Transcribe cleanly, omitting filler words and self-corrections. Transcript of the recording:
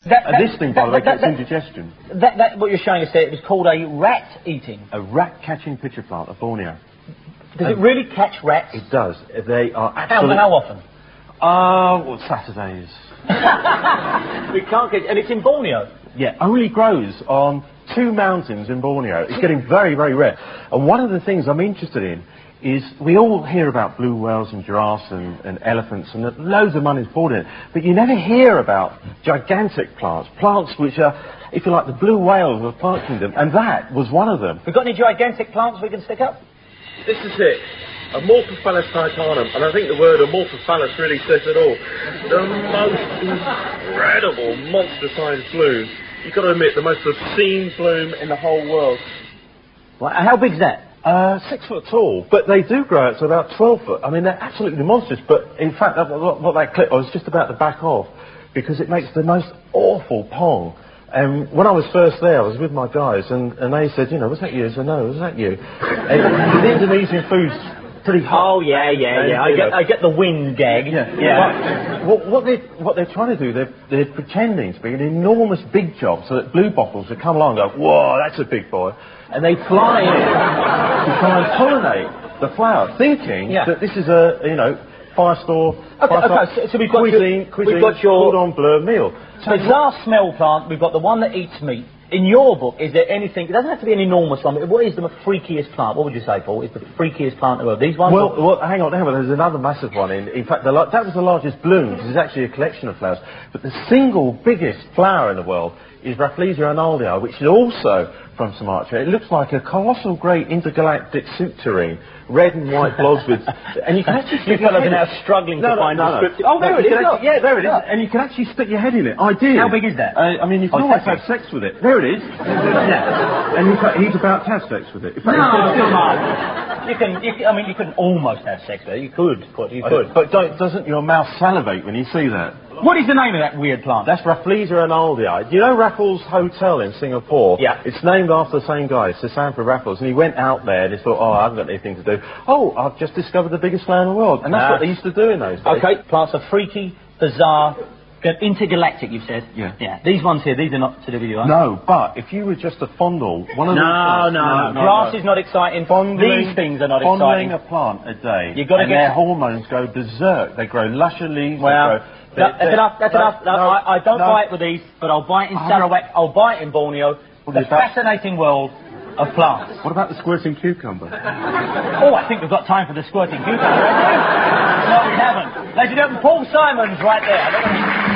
This thing, by the way, gets indigestion. What you're showing us there, it was called a rat-eating. A rat-catching pitcher plant of Borneo. Does it really catch rats? It does. They are absolutely... How often? Well, Saturdays. We can't get... And it's in Borneo? Yeah, only grows on 2 mountains in Borneo. It's getting very, very rare. And one of the things I'm interested in is we all hear about blue whales and giraffes and elephants and loads of money's poured in it, but you never hear about gigantic plants which are, if you like, the blue whales of the plant kingdom, and that was one of them. We've got any gigantic plants we can stick up? This is it. Amorphophallus titanum, and I think the word amorphophallus really says it all. The most incredible monster-sized bloom. You've got to admit, the most obscene bloom in the whole world. Well, how big's that? 6 foot tall, but they do grow out to about 12 foot. I mean, they're absolutely monstrous, but in fact, what that clip I was just about to back off, because it makes the most awful pong. And when I was first there, I was with my guys, and they said, you know, was that you? I said, no, was that you? The Indonesian food's pretty hot. Oh, yeah. I get the wind gag. Yeah. What they're trying to do, they're pretending to be an enormous big job, so that blue bottles will come along and go, whoa, that's a big boy. And they fly in to try and pollinate the flower, thinking that this is a, you know, five-star so we've got cuisine, we've got your cordon bleu meal. So bizarre smell plant, we've got the one that eats meat. In your book, is there anything, it doesn't have to be an enormous one, but what is the freakiest plant? What would you say, Paul, is the freakiest plant in the world? These ones? Well, hang on, there's another massive one. In fact, that was the largest bloom, which is actually a collection of flowers. But the single biggest flower in the world is Rafflesia arnoldi, which is also from Sumatra. It looks like a colossal grey intergalactic soup tureen, red and white blobs with... And you can actually... You fellas are now struggling to find descriptive... Oh, there it is. Yeah, there it is. And you can actually stick your head in it. Ideal. How big is that? I mean, you can always have sex with it. There it is. Yeah. And he's about to have sex with it. No, come on. You can almost have sex with it. You could. But doesn't your mouth salivate when you see that? What is the name of that weird plant? That's Rafflesia arnoldi. You know Raffles Hotel in Singapore? Yeah. It's named after the same guy, Sir Sanford Raffles, and he went out there and he thought, oh, I haven't got anything to do. Oh, I've just discovered the biggest flower in the world. And that's what they used to do in those days. Okay, plants are freaky, bizarre, intergalactic, you've said? Yeah. These ones here, these are not to do with you, are they? No, but if you were just to fondle one of them... No. Grass is not exciting. These things are not fondling exciting. a plant a day, You've got to their hormones go berserk. They grow lusher leaves, that's enough. I don't buy it with these, but I'll buy it in Sarawak, I'll buy it in Borneo. The fascinating world of plants. What about the squirting cucumber? Oh, I think we've got time for the squirting cucumber. No, we haven't. Ladies and gentlemen, Paul Simons right there.